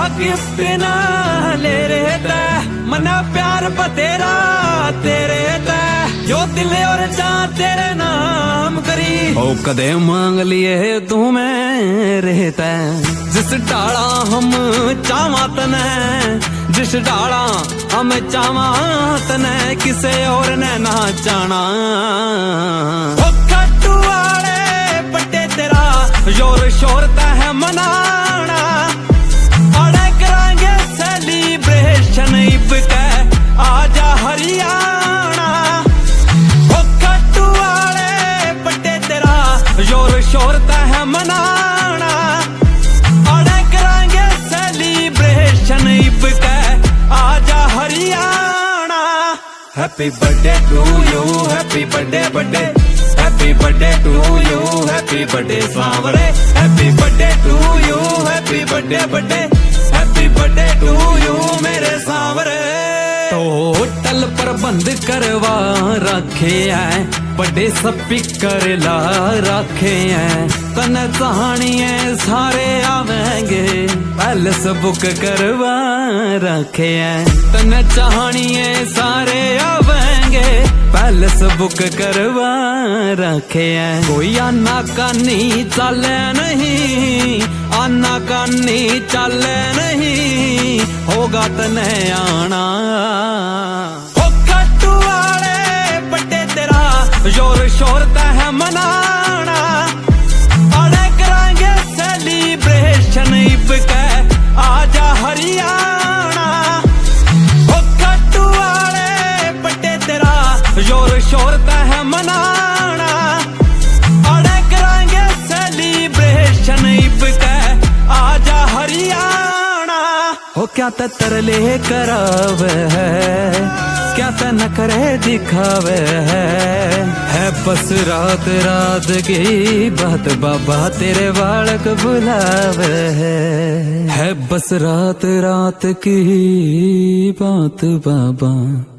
gift ना ले रहे थे मना प्यार बतेरा तेरे ते जो दिल और जान तेरे नाम करी ओ कदे मांग लिए तू मेरे ते जिस डाला हम चावा तने जिस डाला हम चावा तने किसे और ने ना जाना ओ कट्टू वाले पट्टे तेरा जोर शोर तह मनाना अड़े करांगे सेलिब्रेशन इब के आजा हरियाणा ओ कट्टू वाले पट्टे तेरा जोर शोर तह मनाना अड़े करांगे सेलिब्रेशन इब के आजा Haryana happy birthday to you happy birthday birthday happy birthday to you happy birthday सांवरे happy birthday to you happy birthday birthday happy birthday to you मेरे सांवरे टोटल प्रबंध करवा रखे हैं बड़े स्पीकर ला रखे हैं तन कहानियां सारे आवेंगे पैलेस बुक करवा रखे हैं तन कहानियां सारे आवेंगे पैलेस बुक करवा रखे हैं कोई आना कानी चले नहीं आना कानी चले नहीं होगा तने आना ओ कट्टू वाले बड़े तेरा जोर शोर तह मनाना अड़े करांगे सेलिब्रेशन इब के आजा हरियाणा ओ कट्टू वाले बड़े तेरा जोर शोर तह मनाना अड़े करांगे सेलिब्रेशन इब के आजा हरियाणा हो क्या तरले करावे है क्या नखरे दिखावे है बस रात रात की बात बाबा तेरे बालक बुलावे है बस रात रात की बात बाबा